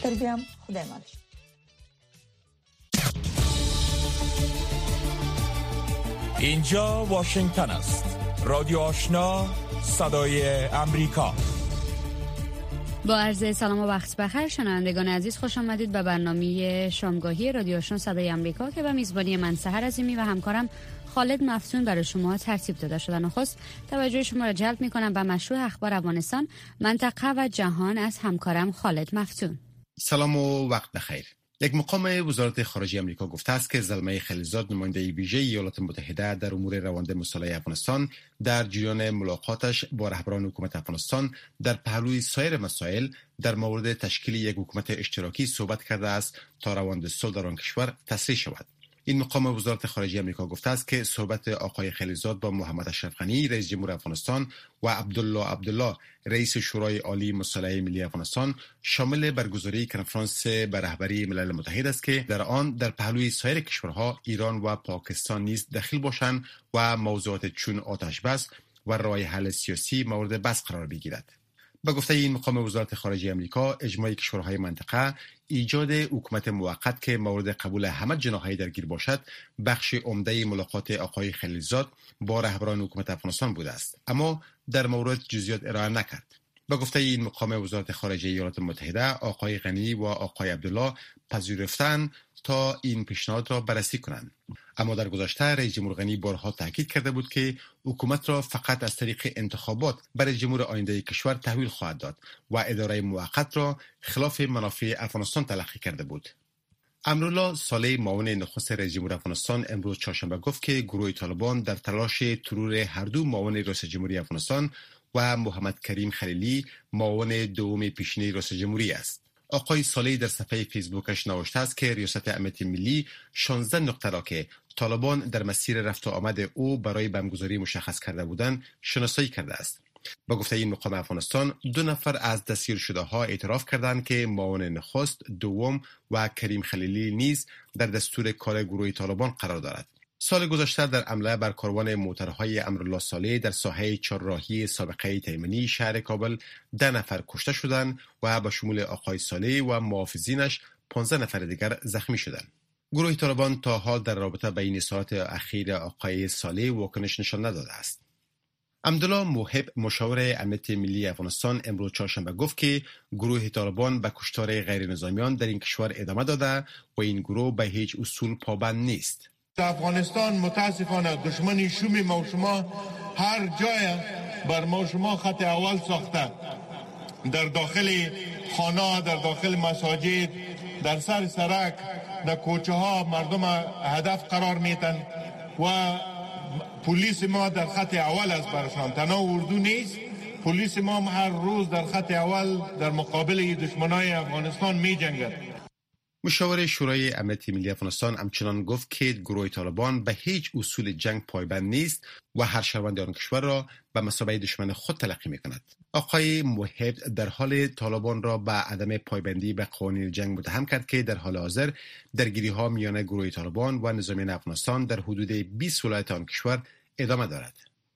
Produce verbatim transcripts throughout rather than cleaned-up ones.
بخیر بیام. خدای مالش. اینجا واشنگتن است. رادیو آشنا، صدای امریکا. با عرض سلام و وقت بخیر شنوندگان عزیز، خوش آمدید به برنامه شامگاهی رادیو آشنا صدای امریکا که به میزبانی من سحر عظیمی و همکارم خالد مفتون برای شما ترتیب داده شده. نخست توجه شما را جلب می‌کنم به مشروع اخبار افغانستان، منطقه و جهان از همکارم خالد مفتون. سلام و وقت بخیر. یک مقام وزارت خارجه آمریکا گفته است که زلمه خلیلزاد، نماینده ویژه ایالات متحده در امور روند مساله افغانستان، در جریان ملاقاتش با رهبران حکومت افغانستان در پهلوی سایر مسائل در مورد تشکیل یک حکومت اشتراکی صحبت کرده است تا روند صلح در آن کشور تسریع شود. این مقام وزارت خارجه آمریکا گفته است که صحبت آقای خلیلزاد با محمد اشرف غنی رئیس جمهور افغانستان و عبدالله عبدالله رئیس شورای عالی مصالحه ملی افغانستان شامل برگزاری کنفرانس به رهبری ملل متحد است که در آن در پهلوی سایر کشورها ایران و پاکستان نیز دخیل باشند و موضوعات چون آتش بس و راه حل سیاسی مورد بحث قرار بگیرد. با گفته این مقام وزارت خارجه آمریکا، اجماع کشورهای منطقه ایجاد حکومت موقت که مورد قبول همه جناح‌های درگیر باشد بخش عمده ملاقات آقای خلیلزاد با رهبران حکومت افغانستان بوده است، اما در مورد جزئیات ارائه نکرد. با گفته این مقام وزارت خارجه ایالات متحده، آقای غنی و آقای عبدالله پذیرفتند تا این پیشنهاد را بررسی کنند، اما در گذشته رئیس جمهور غنی بارها تاکید کرده بود که حکومت را فقط از طریق انتخابات برای جمهور آینده کشور تحویل خواهد داد و اداره موقت را خلاف منافع افغانستان تلقی کرده بود. امرالله صالح، معاون نخست رئیس جمهور افغانستان، امروز چهارشنبه گفت که گروه طالبان در تلاش ترور هر دو معاون رئیس جمهوری افغانستان و محمد کریم خلیلی، معاون دوم پیشین رئیس جمهوری است. آقای صالح در صفحه فیسبوکش نوشته است که ریاست امنیت ملی شانزده نقطه را که طالبان در مسیر رفت و آمد او برای بمبگذاری مشخص کرده بودند شناسایی کرده است. با گفته این مقام افغانستان، دو نفر از دستگیر شده ها اعتراف کردند که معاون نخست، دوم و کریم خلیلی نیز در دستور کار گروه طالبان قرار دارد. سال گذشته در حمله بر کاروان موترهای امرالله صالح در ساحه چهارراهی سابقه تیمنی شهر کابل ده نفر کشته شدند و به شمول آقای صالح و محافظینش پانزده نفر دیگر زخمی شدند. گروه طالبان تا حال در رابطه با این اظهارات اخیر آقای صالح واکنش نشان نداده است. عبدالله موهب، مشاور امنیت ملی افغانستان، امروز چهارشنبه گفت که گروه طالبان به کشتار غیر نظامیان در این کشور ادامه داده و این گروه به هیچ اصول پابند نیست. افغانستان متاسفانه دشمنی شوم ما و شما هر جای بر ما و شما خط اول ساخته، در داخل خانه، در داخل مساجد، در سر سرک، در کوچه ها مردم هدف قرار میتن و پلیس ما در خط اول است برشان. تنها اردو نیست، پلیس ما هر روز در خط اول در مقابل دشمنای افغانستان می جنگد. مشاور شورای امنیت ملی افغانستان همچنان گفت که گروه طالبان به هیچ اصول جنگ پایبند نیست و هر شهروند آن کشور را به مثابه دشمن خود تلقی می‌کند. آقای موهب در حال طالبان را به عدم پایبندی به قوانین جنگ متهم کرد که در حال حاضر درگیری‌ها میان گروه طالبان و نظامیان افغانستان در حدود بیست ولایت آن کشور ادامه دارد.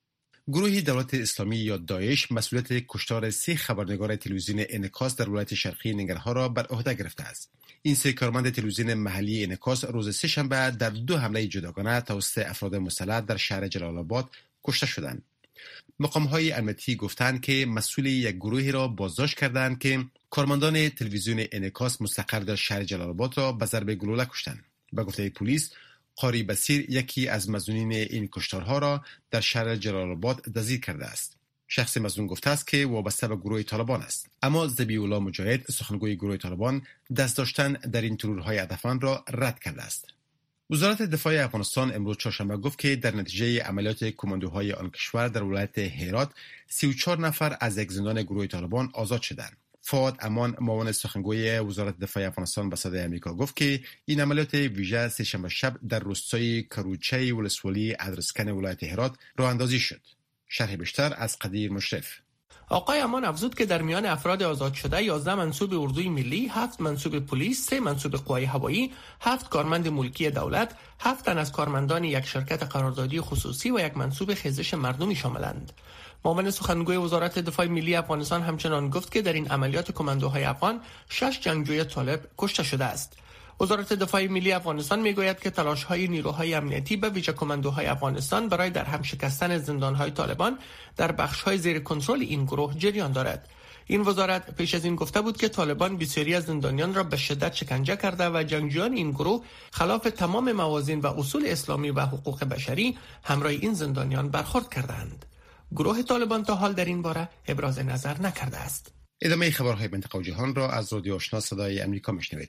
گروه دولت اسلامی یا داعش مسئولیت کشتار سه خبرنگار تلویزیون انعکاس در ولایت شرقی ننگرهار را بر عهده گرفته است. این سه کارمند تلویزیون محلی انعکاس روز سه شنبه در دو حمله جداگانه توسط افراد مسلح در شهر جلال آباد کشته شدند. مقام‌های امنیتی گفتند که مسئول یک گروهی را بازداشت کردند که کارمندان تلویزیون انعکاس مستقر در شهر جلال آباد را به ضرب گلوله کشتند. به گفته پلیس، قاری بصیر یکی از مظنونین این کشتارها را در شهر جلال آباد دزدی کرده است. شخص مظنون گفته است که وابسته به گروه طالبان است، اما ذبیح الله مجاهد، سخنگوی گروه طالبان، دست داشتن در این ترورهای هدفمند را رد کرده است. وزارت دفاع افغانستان امروز چهارشنبه گفت که در نتیجه عملیات کماندوهای آن کشور در ولایت هرات سی و چهار نفر از یک زندان گروه طالبان آزاد شدند. فؤاد امان، معاون سخنگوی وزارت دفاع افغانستان به صدای آمریکا گفت که این عملیات ویژه سه‌شنبه شب در روستای کروچه ولسوالی ادرسکن ولایت هرات راه اندازی شد. شرح بیشتر از قدیر مشرف. آقای امان افزود که در میان افراد آزاد شده یازده منصوب اردوی ملی، هفت منصوب پلیس، سه منصوب قوای هوایی، هفت کارمند ملکی دولت، هفت تن از کارمندان یک شرکت قراردادی خصوصی و یک منصوب خیزش مردمی شاملند. معاون سخنگوی وزارت دفاع ملی افغانستان همچنان گفت که در این عملیات کماندوهای افغان شش جنگجوی طالب کشته شده است. وزارت دفاع ملی افغانستان میگوید که تلاش‌های نیروهای امنیتی به ویژه کماندوهای افغانستان برای در هم شکستن زندان‌های طالبان در بخش‌های زیر کنترل این گروه جریان دارد. این وزارت پیش از این گفته بود که طالبان بسیاری از زندانیان را به شدت شکنجه کرده و جنگجویان این گروه خلاف تمام موازین و اصول اسلامی و حقوق بشری همراه این زندانیان برخورد کردند. گروه طالبان تا حال در این باره ابراز نظر نکرده است. ادامه خبرهای منطقه و جهان را از رادیو آشنا صدای آمریکا میشنوید.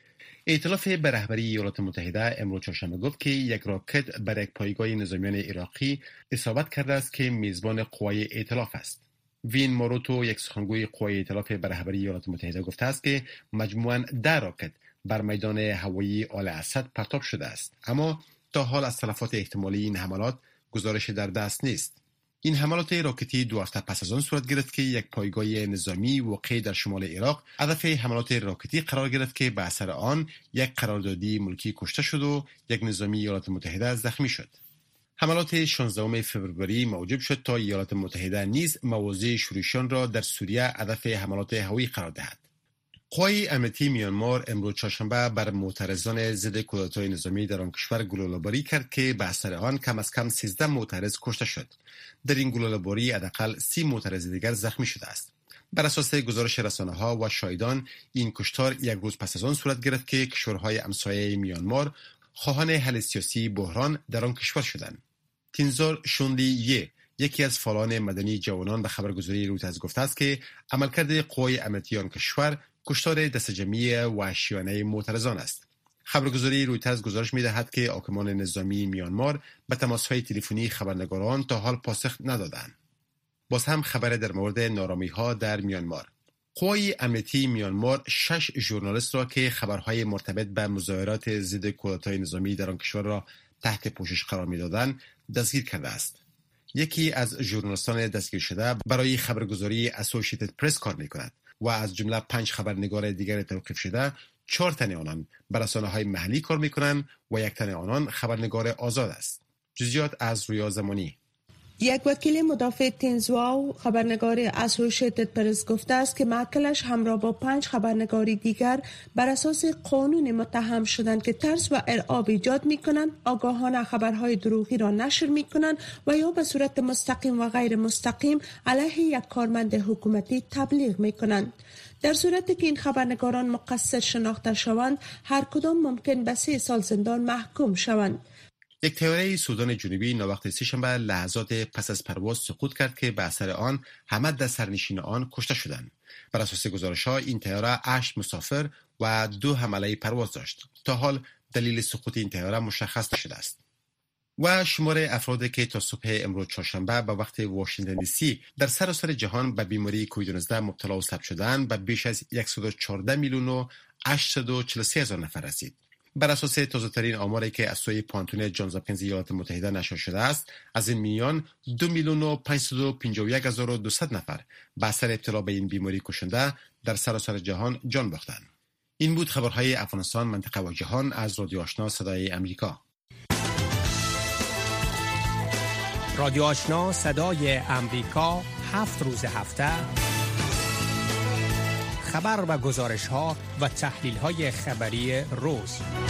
ائتلاف به رهبری ایالات متحده امروز چهارشنبه گفت که یک راکت بر یک پایگاه نظامیان عراقی اصابت کرده است که میزبان قوای ائتلاف است. وین ماروتو، یک سخنگوی قوای ائتلاف به رهبری ایالات متحده، گفته است که مجموعاً ده راکت بر میدان هوایی آل اسد پرتاب شده است، اما تا حال از تلفات احتمالی این حملات گزارش در دست نیست. این حملات راکتی دو هفته پس از آن صورت گرفت که یک پایگاه نظامی واقع در شمال عراق هدف حملات راکتی قرار گرفت که به اثر آن یک قراردادی ملکی کشته شد و یک نظامی ایالات متحده زخمی شد. حملات شانزدهم فوریه موجب شد تا ایالات متحده نیز مواضع شورشیان را در سوریه هدف حملات هوایی قرار دهد. قوای امنیتی میانمار امروز چهارشنبه بر معترضان ضد کودتای نظامی در آن کشور گلوله‌باری کرد که به اثر آن کم از کم سیزده معترض کشته شد. در این گلوله‌باری حداقل سی معترض دیگر زخمی شده است. بر اساس گزارش رسانه‌ها و شاهدان، این کشتار یک روز پس از آن صورت گرفت که کشورهای همسایه میانمار خواهان حل سیاسی بحران در آن کشور شدند. تینزار شوندی، یکی از فعالان مدنی جوانان، به خبرگزاری رویترز گفته است که عملکرد قوای امنیتی آن کشور کشتار دستجمعی وحشیانه معترضان است. خبرگزاری رویترز گزارش می‌دهد که حاکمان نظامی میانمار به تماس‌های تلفنی خبرنگاران تا حال پاسخ ندادند. باز هم خبر در مورد نارامی‌ها در میانمار. قوای امنیتی میانمار شش ژورنالیست را که خبرهای مرتبط به مظاهرات ضد کودتای نظامی در آن کشور را تحت پوشش قرار می‌دادند دستگیر کرده است. یکی از ژورنالیستان دستگیر شده برای خبرگزاری اسوسییتد پرس کار می‌کند و از جمله پنج خبرنگار دیگر توقیف شده، چهار تن آنان بر رسانه‌های محلی کار می‌کنند و یک تن آنان خبرنگار آزاد است. جزئیات از رویا زمانی. یک وکیل مدافع تنزواو خبرنگار اسوسییتد پرس گفته است که مکلش همراه با پنج خبرنگاری دیگر بر اساس قانون متهم شدند که ترس و ارعاب ایجاد می‌کنند، آگاهانه خبرهای دروغی را نشر می‌کنند و یا به صورت مستقیم و غیر مستقیم علیه یک کارمند حکومتی تبلیغ می‌کنند. در صورتی که این خبرنگاران مقصر شناخته شوند، هر کدام ممکن به سه سال زندان محکوم شوند. یک طیاره سودان جنوبی ناوقت سه‌شنبه لحظات پس از پرواز سقوط کرد که به اثر آن همه در سرنشین آن کشته شدند. بر اساس گزارش‌ها این طیاره هشت مسافر و دو حمله پرواز داشت. تا حال دلیل سقوط این طیاره مشخص نشده است. و شمار افرادی که تا صبح امروز چهارشنبه به وقت واشنگتن دی سی در سراسر جهان به بیماری کووید نوزده مبتلا و ثبت شدند به بیش از صد و چهارده میلیون و هشتصد و چهل و سه هزار نفر رسید. بر اساس تازه‌ترین آماری که از سوی پانتون جانز هاپکینز ایالات متحده نشر شده است، از این میان دو میلیون و پانصد و پنجاه و یک هزار و دویست نفر به اثر ابتلا به این بیماری کشنده در سراسر جهان جان باختند. این بود خبرهای افغانستان، منطقه و جهان از رادیو آشنا صدای آمریکا. رادیو آشنا صدای آمریکا هفت روز هفته خبر و گزارش ها و تحلیل های خبری روز.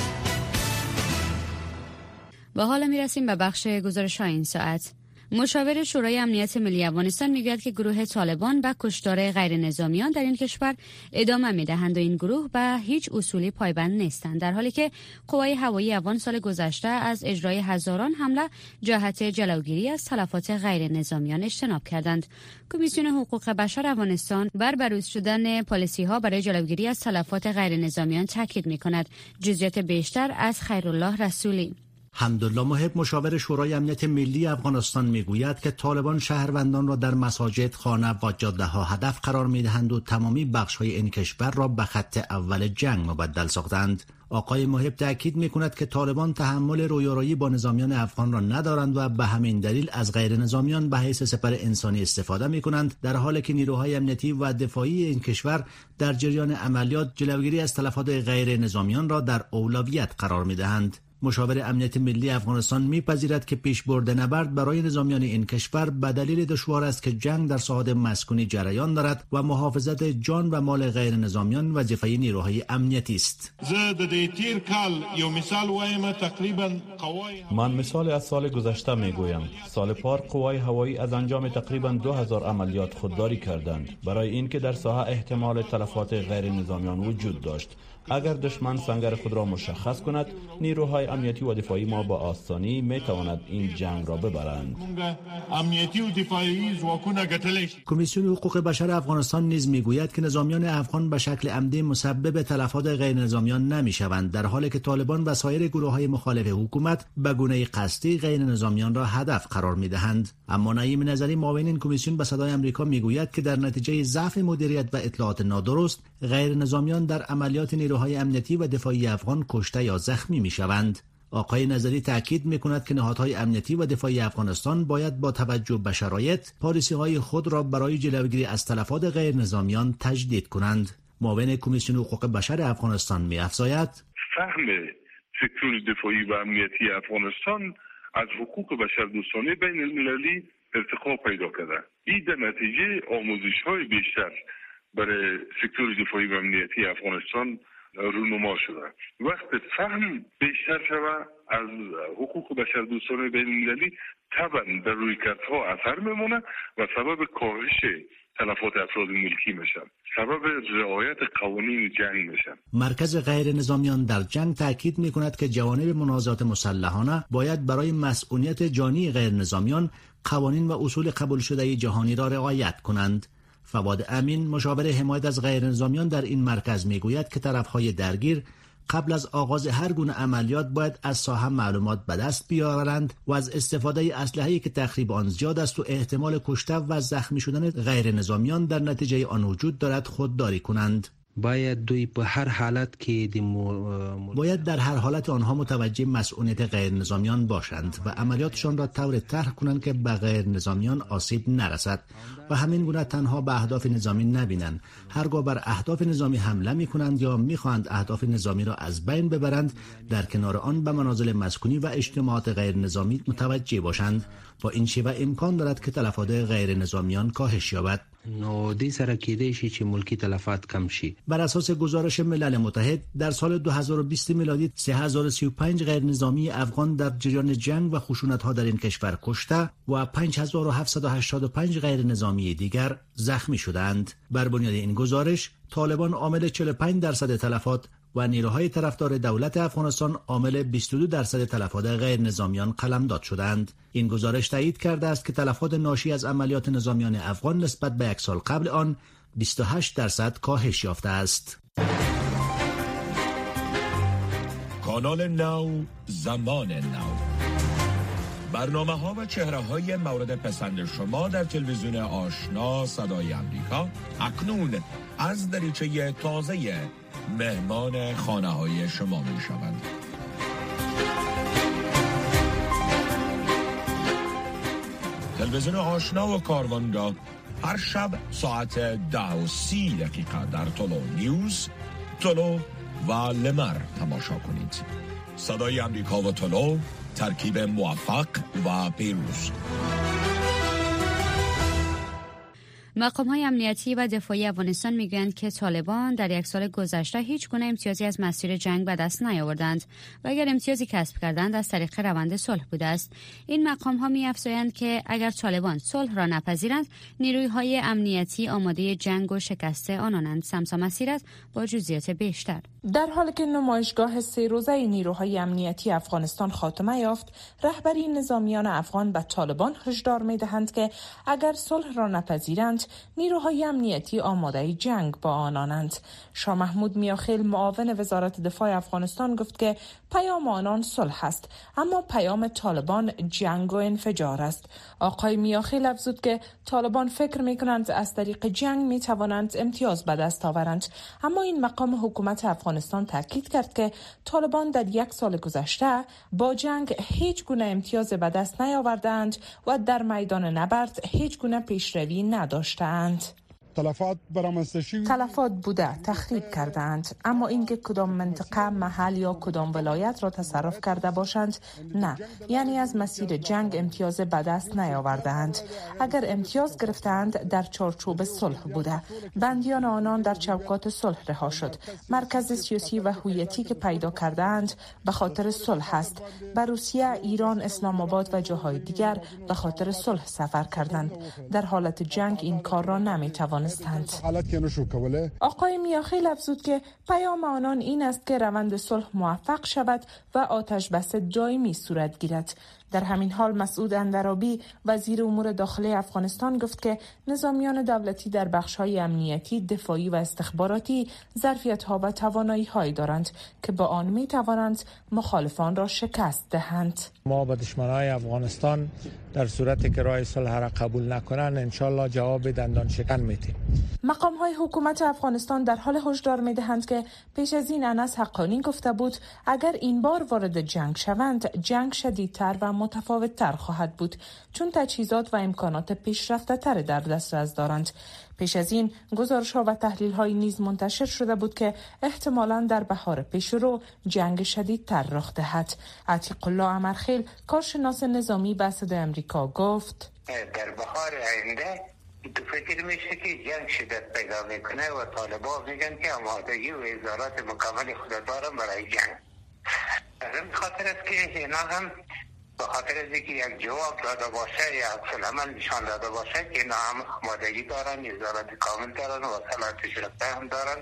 و حالا می رسیم به بخش گزارش های این ساعت. مشاور شورای امنیت ملی افغانستان میگوید که گروه طالبان به کشتار غیر نظامیان در این کشور ادامه میدهند و این گروه به هیچ اصولی پایبند نیستند، در حالی که قوای هوایی افغان سال گذشته از اجرای هزاران حمله جهت جلوگیری از تلفات غیر نظامیان اجتناب کردند. کمیسیون حقوق بشر افغانستان بر بروز شدن پالیسی ها برای جلوگیری از تلفات غیر نظامیان تاکید میکند. جزئیات بیشتر از خیرالله رسولی. حمدالله محب، مشاور شورای امنیت ملی افغانستان، میگوید که طالبان شهروندان را در مساجد، خانه و جاده ها هدف قرار میدهند و تمامی بخش های این کشور را به خط اول جنگ مبدل ساختند. آقای محب تاکید میکند که طالبان تحمل رویارویی با نظامیان افغان را ندارند و به همین دلیل از غیر نظامیان به حیث سپر انسانی استفاده میکنند، در حالی که نیروهای امنیتی و دفاعی این کشور در جریان عملیات جلوگیری از تلفات غیر نظامیان را در اولویت قرار میدهند. مشاور امنیت ملی افغانستان میپذیرد که پیشبرد نبرد برای نظامیان این کشور به دلیل دشوار است که جنگ در ساحات مسکونی جریان دارد و محافظت جان و مال غیر نظامیان وظیفه نیروهای امنیتی است. من مثال از سال گذشته میگویم. سال پار قوای هوایی از انجام تقریبا دو هزار عملیات خودداری کردند برای اینکه در ساحه احتمال تلفات غیر نظامیان وجود داشت. اگر دشمن سنگر خود را مشخص کند، نیروهای امنیتی و دفاعی ما با آسانی می تواند این جنگ را ببرند. کمیسیون حقوق بشر افغانستان نیز میگوید که نظامیان افغان به شکل عمدی مسبب تلفات غیر نظامیان نمی شوند، در حالی که طالبان و سایر گروه‌های مخالف حکومت به گونه قصدی غیر نظامیان را هدف قرار می دهند. اما نعیم نظری معاون این کمیسیون به صدای آمریکا میگوید که در نتیجه ضعف مدیریت و اطلاعات نادرست، غیر نظامیان در عملیات نیروهای امنیتی و دفاعی افغان کشته یا زخمی می شوند. آقای نظری تاکید می کند که نهادهای امنیتی و دفاعی افغانستان باید با توجه به شرایط پالیسی‌های خود را برای جلوگیری از تلفات غیر نظامیان تجدید کنند. معاون کمیسیون حقوق بشر افغانستان می افزاید: فهم سکتور دفاعی و امنیتی افغانستان از حقوق بشر دوستانه بین المللی ارتقا پیدا کرده. این در نتیجه آموزش‌های بیشتر برای سکتور دفاعی و امنیتی افغانستان رونما شده. وقت فهم بیشتر شود از حقوق بشر دوستانه بین المللی، طبعا در روی کردها اثر میمونه و سبب کاهش تلفات افراد ملکی میشن، سبب رعایت قوانین جنگ میشن. مرکز غیر نظامیان در جنگ تاکید میکند که جوانب منازعات مسلحانه باید برای مسئولیت جانی غیر نظامیان قوانین و اصول قبول شده جهانی را رعایت کنند. فواد امین، مشاور حمایت از غیر نظامیان در این مرکز میگوید که طرفهای درگیر قبل از آغاز هر گونه عملیات باید از ساحه معلومات به دست بیاورند و از استفاده اسلحه‌ای که تخریب آن زیاد است و احتمال کشته و زخمی شدن غیر نظامیان در نتیجه آن وجود دارد خودداری کنند. باید دوی به هر حالت که مو... باید در هر حالت آنها متوجه مسئولیت غیر نظامیان باشند و عملیاتشان را طور طرح کنند که به غیر نظامیان آسیب نرسد و همین گونه تنها به اهداف نظامی نبینند. هرگاه بر اهداف نظامی حمله می کنند یا می خواهند اهداف نظامی را از بین ببرند، در کنار آن به منازل مسکونی و اجتماعات غیر نظامی متوجه باشند. با این شیوه امکان دارد که تلفات غیر نظامیان کاهش یابد. نو سره کېدای شي چې ملکی تلفات کم شي. بر اساس گزارش ملل متحد در سال دو هزار و بیست میلادی سه هزار و سی و پنج غیر نظامی افغان در جریان جنگ و خشونت‌ها در این کشور کشته و پنج هزار و هفتصد و هشتاد و پنج غیر نظامی دیگر زخمی شدند. بر بنیاد این گزارش طالبان عامل چهل و پنج درصد تلفات و نیروهای طرفدار دولت افغانستان عامل بیست و دو درصد تلفات غیر نظامیان قلمداد شدند. این گزارش تایید کرده است که تلفات ناشی از عملیات نظامیان افغان نسبت به یک سال قبل آن بیست و هشت درصد کاهش یافته است. کانال نو، زمان نو، برنامه ها و چهره های مورد پسند شما در تلویزیون آشنا صدای امریکا اکنون از دریچه تازه مهمان خانه های شما می شوند. تلویزیون آشنا و کاروان را هر شب ساعت ده و سی دقیقه در تولو نیوز، تولو و لمر تماشا کنید. صدای امریکا و تولو، ترکیب موفق و پیروز. مقام‌های امنیتی و دفاعی افغانستان میگویند که طالبان در یک سال گذشته هیچ گونه امتیازی از مسیر جنگ به دست نیاوردند و اگر امتیازی کسب کردند از طریق روند صلح بوده است. این مقام‌ها می‌افزایند که اگر طالبان صلح را نپذیرند، نیروهای امنیتی آماده جنگ و شکست آنانند. سمسا مسیرت با جزئیات بیشتر. در حالی که نمایشگاه سه روزه نیروهای امنیتی افغانستان خاتمه یافت، رهبری نظامیان افغان به طالبان هشدار می‌دهند که اگر صلح را نپذیرند، نیروهای امنیتی آماده جنگ با آنانند. شاه محمود میاخیل، معاون وزارت دفاع افغانستان، گفت که پیام آنان صلح است، اما پیام طالبان جنگ و انفجار است. آقای میاخیل افزود که طالبان فکر میکنند از طریق جنگ میتوانند امتیاز به دست آورند، اما این مقام حکومت افغانستان تاکید کرد که طالبان در یک سال گذشته با جنگ هیچ گونه امتیاز به دست نیاوردند و در میدان نبرد هیچ گونه پیشروی نداشتند. تلفات برآمدسته شوی تلفات بوده، تخریب کردند، اما اینکه کدام منطقه، محل یا کدام ولایت را تصرف کرده باشند نه، یعنی از مسیر جنگ امتیاز به دست نیاوردند. اگر امتیاز گرفتند در چارچوب صلح بوده. بندیان آنان در چوکات صلح رها شد. مرکز سیاسی و هویتی که پیدا کردند به خاطر صلح است. به روسیه، ایران، اسلام آباد و جاهای دیگر به خاطر صلح سفر کردند. در حالت جنگ این کار را نمی‌توانستند. آقای میاخیل افزود که پیام آنان این است که روند صلح موفق شود و آتش بس دائمی صورت گیرد. در همین حال مسعود اندرابی وزیر امور داخلی افغانستان گفت که نظامیان دولتی در بخش‌های امنیتی، دفاعی و استخباراتی ظرفیت‌ها و توانایی‌هایی دارند که با آن می‌توانند مخالفان را شکست دهند. ما به دشمنان افغانستان در صورتی که راه صلح را قبول نکنند انشالله جواب دندان شکن میدیم. مقام‌های حکومت افغانستان در حال هشدار می‌دهند که پیش از این انس حقانی گفته بود اگر این بار وارد جنگ شوند جنگ شدیدتر و متفاوت‌تر خواهد بود، چون تجهیزات و امکانات پیشرفته‌تر در دسترس دارند. پیش از این گزارش‌ها و تحلیل‌های نیز منتشر شده بود که احتمالاً در بهار پیشرو جنگ شدیدتر رخ دهد. عتیق الله امرخیل، کارشناس نظامی به صدای آمریکا گفت: در بهار آینده تو فکر میشه که جنگ شدت پیدا میکنه و طالبان میگن که آمادگی و اظهارات مکمل خود دارن برای جنگ. این خاطر است که اینا هم به خاطر از اینکه یک جواب داده باشه یا عکس العمل نشان داده باشه که اینا هم آمادگی دارن، اظهارات کامل دارن و صلاحیت پیشرفته هم دارن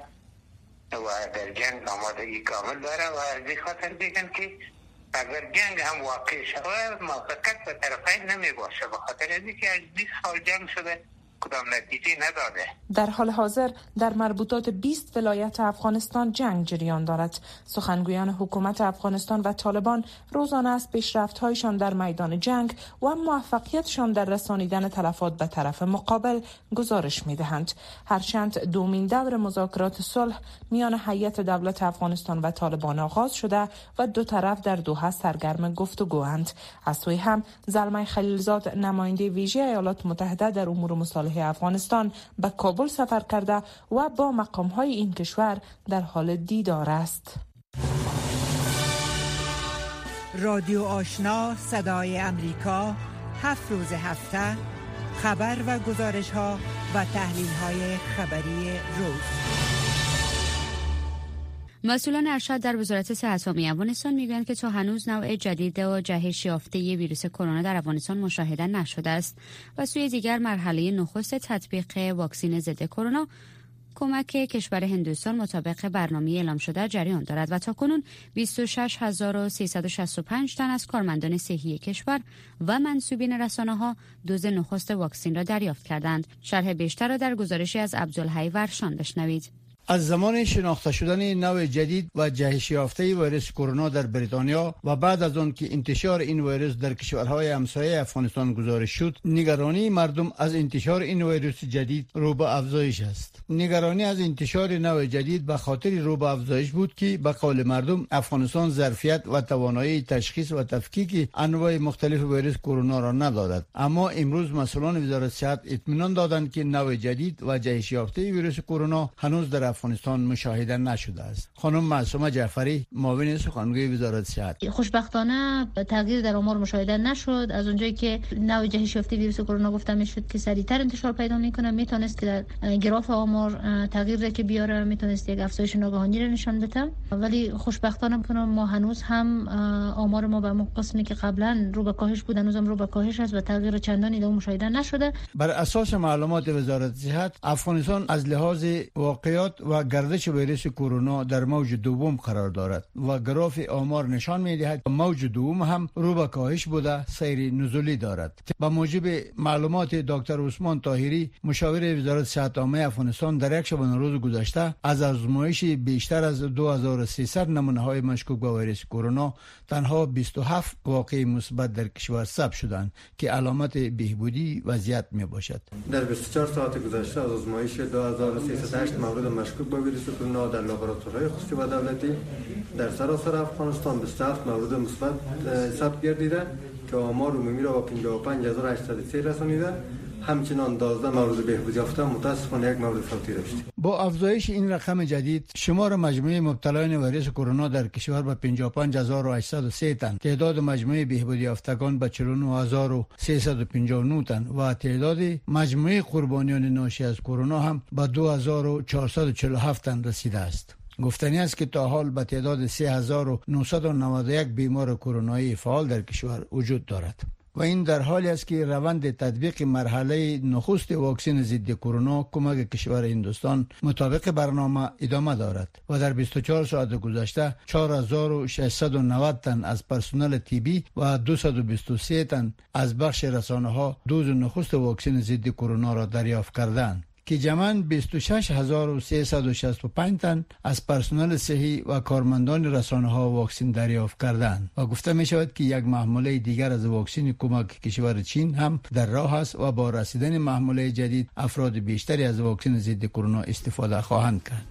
و در جنگ آمادگی کامل داره و از این خاطر میگن که اگر جنگ هم واقع شود موافقت به طرفین نمی باشه به خاطر از اینکه از بیست سال جنگ شده کدام نتیجه نداده. در حال حاضر در مربوطات بیست ولایت افغانستان جنگ جریان دارد. سخنگویان حکومت افغانستان و طالبان روزانه از پیشرفت‌هایشان در میدان جنگ و موفقیتشان در رسانیدن تلفات به طرف مقابل گزارش می‌دهند. هرچند دومین دور مذاکرات صلح میان هیئت دولت افغانستان و طالبان آغاز شده و دو طرف در دوحه سرگرم گفتگواند. از سوی هم زلمه خلیلزاد نماینده ویژه ایالات متحده در امور مصالحه افغانستان به کابل سفر کرده و با مقام‌های این کشور در حال دیدار است. رادیو آشنا صدای امریکا، هفت روز هفته خبر و گزارش‌ها و تحلیل‌های خبری روز. مسئولان ارشد در وزارت صحت عامه افغانستان میگویند که تا هنوز نوع جدید و جهش یافته ویروس کرونا در افغانستان مشاهده نشده است و سوی دیگر مرحله نخست تطبیق واکسن ضد کرونا کمک کشور هندوستان مطابق برنامه اعلام شده جریان دارد و تاکنون بیست و شش هزار و سیصد و شصت و پنج تن از کارمندان صحی کشور و منسوبین رسانه‌ها دوز نخست واکسن را دریافت کردند. شرح بیشتر را در گزارشی از عبدالحی ورشان بشنوید. از زمان شناخته شدن نوع جدید و جهش یافته ویروس کرونا در بریتانیا و بعد از آن که انتشار این ویروس در کشورهای همسایه افغانستان گزارش شد، نگرانی مردم از انتشار این ویروس جدید رو به افزایش است. نگرانی از انتشار نوع جدید به خاطر رو به افزایش بود که به قول مردم افغانستان ظرفیت و توانایی تشخیص و تفکیک انواع مختلف ویروس کرونا را ندارد. اما امروز مسئولان وزارت صحت اطمینان دادند که نوع جدید و جهش یافته ویروس کرونا هنوز در افغانستان مشاهده نشده است. خانم معصومه جعفری، معاون سخنگوی وزارت صحت: خوشبختانه تغییر در آمار مشاهده نشد. از اونجایی که نوع جهش یافته ویروس کرونا گفته میشد که سریعتر انتشار پیدا میکنه، میتونست که در گراف آمار تغییر که بیاره، میتونست یک افزایش ناگهانی را نشان بده. ولی خوشبختانه ما هنوز هم آمار ما به اون قسمی که قبلا رو به کاهش بود هنوز هم رو به کاهش است و تغییر چندانی در مشاهده نشده. بر اساس معلومات وزارت صحت، افغانستان از لحاظ واقعیات و گردش ویروس کرونا در موج دوم قرار دارد و گراف آمار نشان می‌دهد موج دوم هم رو به کاهش بوده سیر نزولی دارد. با موجب معلومات دکتر عثمان طاهری، مشاور وزارت صحت عامه افغانستان، در یک شبانه روز گذشته از آزمایش بیشتر از دو هزار و سیصد نمونه‌های مشکوک به ویروس کرونا تنها بیست و هفت واقعه مثبت در کشور ثبت شدند که علامت بهبودی وضعیت میباشد. در بیست و چهار ساعت گذشته از آزمایش دو هزار و سیصد و هشت مورد مشکوک به ویروس کرونا در لابراتوارهای خصوصی و دولتی در سراسر افغانستان بیست و هفت مورد مثبت ثبت گردیده که آمار عمومی را با پنجاه و پنج هزار و هشتصد و سه رسانیده همچنان دوازده مورد بهبود یافته متاسفانه یک مورد فوتی داشتیم. با افزایش این رقم جدید شمار مجموعه مبتلایان ویروس کرونا در کشور به پنجاه و پنج هزار و هشتصد و سه تن، تعداد مجموعه بهبود یافتگان به چهل و نه هزار و سیصد و پنجاه و نه تن و تعداد مجموعه قربانیان ناشی از کرونا هم به دو هزار و چهارصد و چهل و هفت تن رسیده است. گفتنی است که تا حال به تعداد سه هزار و نهصد و نود و یک بیمار کرونایی فعال در کشور وجود دارد و این در حالی است که روند تطبیق مرحله نخست واکسن ضد کرونا کمک کشور هندوستان مطابق برنامه ادامه دارد و در بیست و چهار ساعت گذشته چهار هزار و ششصد و نود تن از پرسنل طبی و دویست و بیست و سه تن از بخش رسانه‌ها دوز نخست واکسن ضد کرونا را دریافت کردند که جمعاً بیست و شش هزار و سیصد و شصت و پنج تن از پرسنل صحی و کارمندان رسانه‌ها واکسن دریافت کردند و گفته می شود که یک محموله دیگر از واکسن کمک کشور چین هم در راه است و با رسیدن محموله جدید افراد بیشتری از واکسن ضد کرونا استفاده خواهند کرد.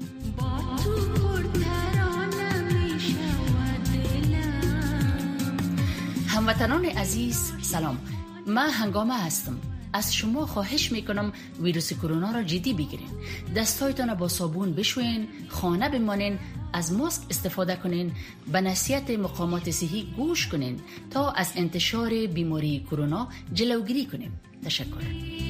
هموطنان عزیز سلام، من هنگامه هستم. از شما خواهش میکنم ویروس کرونا را جدی بگیرین. دستایتان با صابون بشوین، خانه بمانین، از ماسک استفاده کنین، به نصیحت مقامات صحی گوش کنین تا از انتشار بیماری کرونا جلوگیری کنیم. تشکر.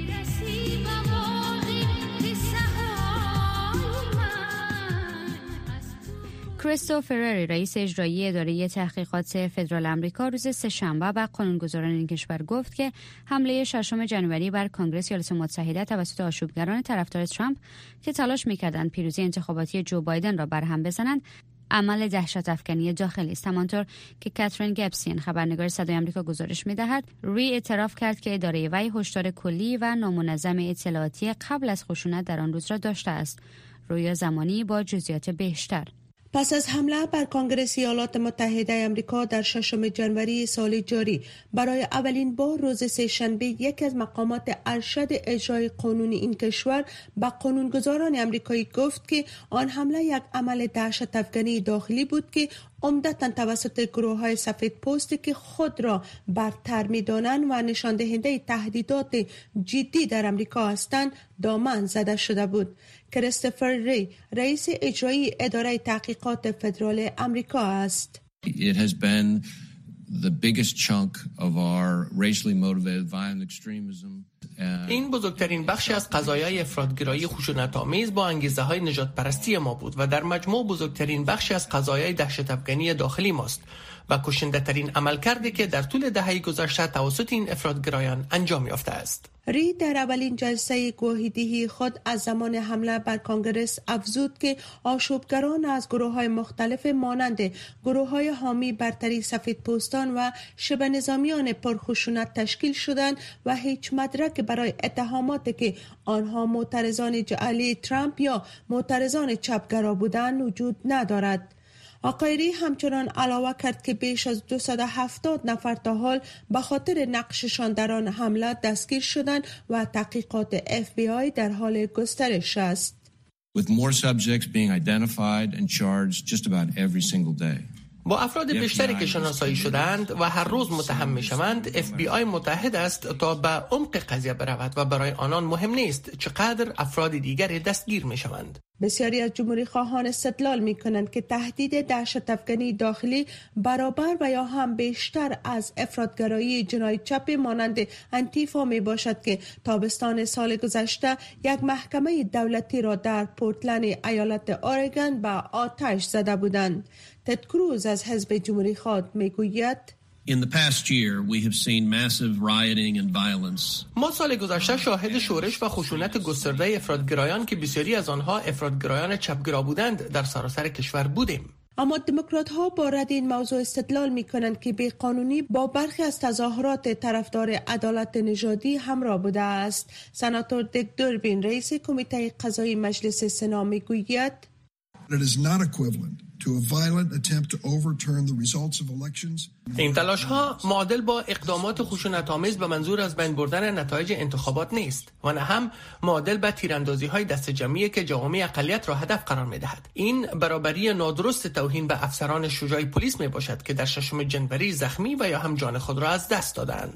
کریستوفر ری، رئیس اجرایی اداره تحقیقات فدرال آمریکا، روز سه‌شنبه به قانونگذاران این کشور گفت که حمله ششم ژانویه بر کنگره ایالات متحده توسط آشوبگران طرفدار ترامپ که تلاش می‌کردند پیروزی انتخاباتی جو بایدن را برهم بزنند، عمل دهشت افکنی داخلی است. همانطور که کاترین گبسین، خبرنگار صدای آمریکا، گزارش می‌دهد، ری اعتراف کرد که اداره وی هشدار کلی و نامنظم اطلاعاتی قبل از خشونت در آن روز را داشته است. رویا زمانی با جزئیات بیشتر. پس از حمله بر کنگره ایالات متحده آمریکا در ششم ژانویه سال جاری، برای اولین بار روز سه‌شنبه یکی از مقامات ارشد اجرای قانون این کشور به قانونگذاران آمریکایی گفت که آن حمله یک عمل دهشت افکنی داخلی بود که عمدتاً توسط گروه‌های سفید پوستی که خود را برتر می‌دانند و نشان دهنده تهدیدات جدی در آمریکا هستند دامن زده شده بود. کریستوفر ری، رئیس اجرایی اداره تحقیقات فدرال آمریکا است. It has been the biggest chunk of our racially motivated violent extremism. این بزرگترین بخشی از قضایای افراطگرایی خشونت‌آمیز با انگیزه‌های نژاد پرستی ما بود و در مجموع بزرگترین بخشی از قضایای دهشت افکنی داخلی ماست و کشنده‌ترین عملکردی که در طول دهه گذشته توسط این افراطگرایان انجام یافته است. ری در اولین جلسه گواهیدهی خود از زمان حمله بر کنگرس افزود که آشوبگران از گروه‌های مختلف مانند گروه‌های حامی برتری سفیدپوستان و شبه نظامیان پرخشونت تشکیل شدند و هیچ مدرک برای اتهاماتی که آنها معترضان جعلی ترامپ یا معترضان چپگرا بودند وجود ندارد. آقای ری همچنان علاوه کرد که بیش از دویست و هفتاد نفر تا حال به خاطر نقششان در آن حمله دستگیر شدند و تحقیقات اف بی آی در حال گسترش است. With more subjects being identified and charged just about every single day. با افراد بیشتری که شناسایی شدند و هر روز متهم میشوند، اف بی آی متحد است تا به عمق قضیه برود و برای آنان مهم نیست چقدر افراد دیگری دستگیر میشوند. بسیاری از جمهوری خواهان استدلال می کنند که تهدید دهشت افکنی داخلی برابر و یا هم بیشتر از افراطگرایی جناح چپ مانند انتیفا می باشد که تابستان سال گذشته یک محکمه دولتی را در پورتلند ایالت اورگان به آتش زده بودند. تد کروز از حزب جمهوری خواه می گوید In the past year, we have seen massive rioting and violence. ما سال گذشته شاهد شورش و خشونت گسترده افراطگرایان که بسیاری از آنها افراطگرایان چپگرا بودند در سراسر کشور بودیم. اما دموکرات ها با رد این موضوع استدلال می کنند که بیقانونی با برخی از تظاهرات طرفدار عدالت نژادی همراه بوده است. سناتور دک دوربین، رئیس کمیته قضایی مجلس سنا، می گوید It is not equivalent to a violent attempt to overturn the results of elections. این تلاش ها معادل با اقدامات خشونت‌آمیز به منظور از بین بردن نتایج انتخابات نیست و نه هم معادل به تیراندازی های دست جمعی که جوامع اقلیت را هدف قرار می دهد. این برابری نادرست توهین به افسران شجاع پلیس می باشد که در ششم ژانویه زخمی و یا هم جان خود را از دست دادند.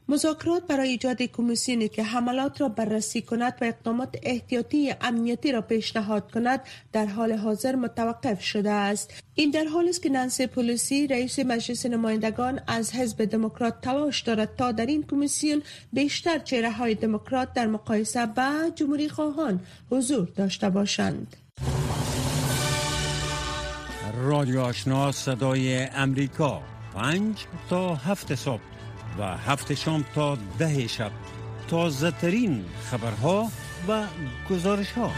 مذاکرات برای ایجاد کمیسیونی که حملات را بررسی کند و اقدامات احتیاطی امنیتی را پیشنهاد کند در حال حاضر متوقف شده است. این در حالی است که نانسی پلوسی رئیس مجلس نمایندگان از حزب دموکرات تلاش دارد تا در این کمیسیون بیشتر چهره‌های دموکرات در مقایسه با جمهوری خواهان حضور داشته باشند. رادیو آشنا صدای امریکا، پنج تا هفت صبح و هفت شام تا ده شب، تازه ترین خبرها و گزارش ها.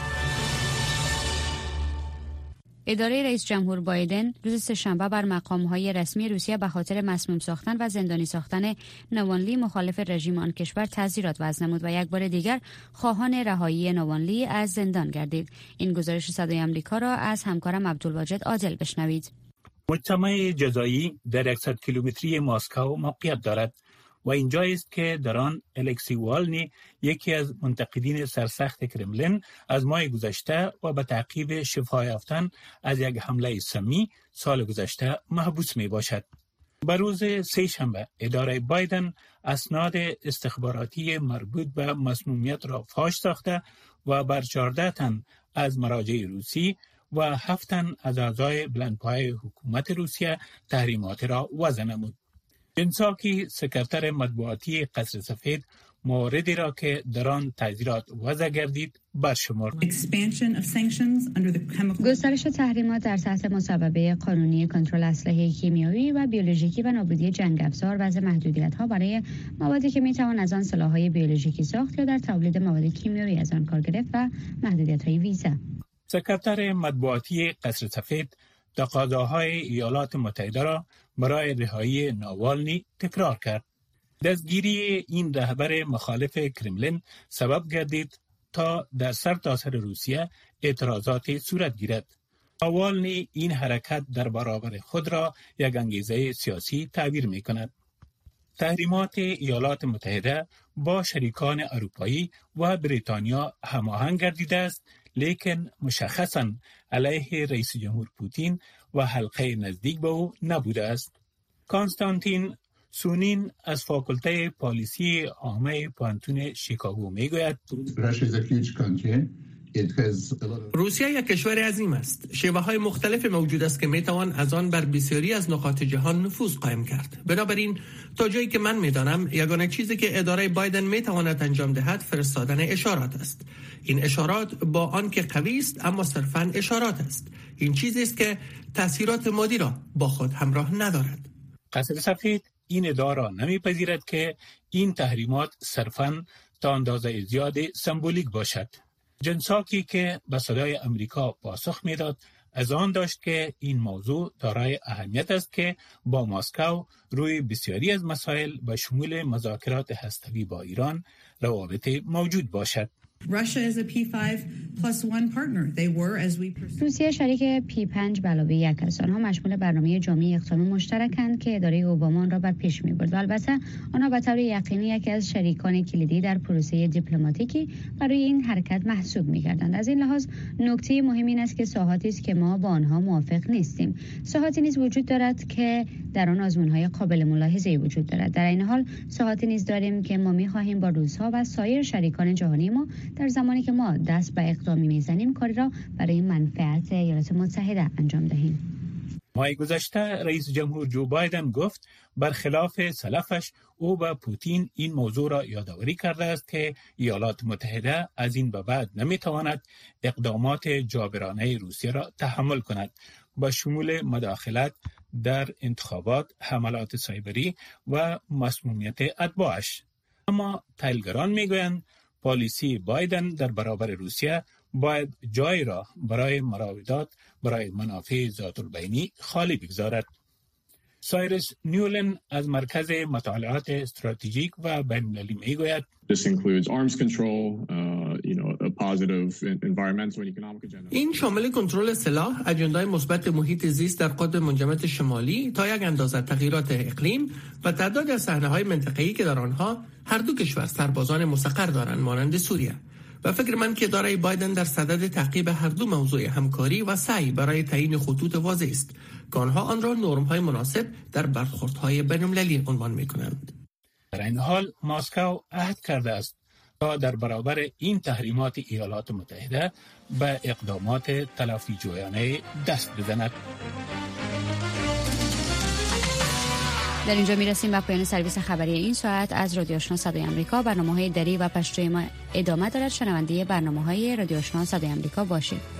اداره رئیس جمهور بایدن روز سه‌شنبه بر مقام‌های رسمی روسیه به خاطر مسموم ساختن و زندانی ساختن نوالنی مخالف رژیم آن کشور تعزیرات وضع نمود و یک بار دیگر خواهان رهایی نوالنی از زندان گردید. این گزارش صدای آمریکا را از همکارم عبدالواجد عادل بشنوید. مجتمع جزایی در صد کیلومتری مسکو موقعیت دارد و اینجا است که در آن الکسی والنی، یکی از منتقدین سرسخت کرملین، از ماه گذشته و به تعقیب شفا یافتن از یک حمله سمی سال گذشته محبوس می باشد. به روز سه شنبه اداره بایدن اسناد استخباراتی مربوط به مسمومیت را فاش ساخته و بر چهارده تن از مراجع روسی و هفت تن از اعضای بلندپایه حکومت روسیه تحریمات را وضع نمود. جن ساکی، سکرتر مطبوعاتی قصر سفید، موردی را که در آن تعزیرات وضع گردید برشمرد. گسترش تحریمات در سطح مصوبه قانونی کنترل اسلحه کیمیایی و بیولوژیکی و نابودی جنگ افزار، وضع محدودیت‌ها برای موادی که می‌توان از آن سلاح‌های بیولوژیکی ساخت یا در تولید مواد کیمیایی از آن کار گرفت و محدودیت‌های ویزا. سکرتر مطبوعاتی قصر سفید تقاضاهای ایالات متحده را برای رهایی ناوالنی تکرار کرد. دستگیری این رهبر مخالف کرملین سبب گردید تا در سرتاسر روسیه اعتراضات صورت گیرد. ناوالنی این حرکت در برابر خود را یک انگیزه سیاسی تعبیر می کند. تحریمات ایالات متحده با شریکان اروپایی و بریتانیا هماهنگ گردیده است، لیکن مشخصاً علیه رئیس جمهور پوتین و حلقه نزدیک به او نبوده است. کانستانتین سونین از فاکولته پالیسی عامه پانتون شیکاگو میگوید روسیه یک کشور عظیم است. شیوه های مختلف موجود است که میتوان از آن بر بسیاری از نقاط جهان نفوذ قائم کرد. بنابراین تا جایی که من میدانم یگانه چیزی که اداره بایدن میتواند انجام دهد فرستادن اشارات است. این اشارات با آن که قوی است اما صرفاً اشارات است. این چیزی است که تاثیرات مادی را با خود همراه ندارد. قصر سفید این ادعا را نمیپذیرد که این تحریمات صرفاً تا اندازه زیاد سمبولیک باشد. جن ساکی که به صدای امریکا پاسخ میداد، از آن داشت که این موضوع دارای اهمیت است که با مسکو روی بسیاری از مسائل به شمول مذاکرات هسته‌ای با ایران روابط موجود باشد. روسیه شریک پی پنج به علاوه یک است. آنها مشمول برنامه جامع اقدام مشترکند که اداره اوباما را بر پیش می‌برد و البته آنها به طور یقینی یکی از شریکان کلیدی در پروسه دیپلماتیکی برای این حرکت محسوب می‌گردند. از این لحاظ نکته مهم این است که ساحاتی است که ما با آنها موافق نیستیم. ساحاتی نیز وجود دارد که در آن آزمون‌های قابل ملاحظه‌ای وجود دارد. در این حال ساحاتی نیز داریم که ما می‌خواهیم با روس‌ها و سایر شریکان جهانی ما در زمانی که ما دست به اقدامی میزنیم کاری را برای منفعت ایالات متحده انجام دهیم. ماه گذشته رئیس جمهور جو بایدن گفت برخلاف سلفش او به پوتین این موضوع را یادآوری کرده است که ایالات متحده از این به بعد نمیتواند اقدامات جابرانه روسیه را تحمل کند، با شمول مداخلت در انتخابات، حملات سایبری و مسمومیت اتباعش. اما تحلیلگران میگویند پالیسی بایدن در برابر روسیه باید جای را برای مراودات برای منافع ذات البینی خالی بگذارد. سایرس نیولن از مرکز مطالعات استراتژیک و بین‌المللی میگوید This includes arms control, uh, you know, a positive environmental and economic agenda. این شامل کنترل سلاح، اجندای مثبت محیط زیست در قطب منجمد شمالی تا یک اندازه تغییرات اقلیم و تعداد از صحنه‌های منطقه‌ای که در آنها هر دو کشور سربازان مستقر دارند مانند سوریه. و فکر من که اداره بایدن در صدد تعقیب هر دو موضوع همکاری و سعی برای تعیین خطوط واضح است که آنها آن را نرم‌های مناسب در برخوردهای بین‌المللی عنوان می‌کنند. در این حال مسکو عهد کرده است تا در برابر این تحریمات ایالات متحده به اقدامات تلافی جویانه دست بزند. در اینجا میرسیم به پایان سرویس خبری این ساعت از رادیو آشنا صدای آمریکا. برنامه‌های دری و پشتوی ما ادامه دارد. شنونده برنامه‌های رادیو آشنا صدای آمریکا باشید.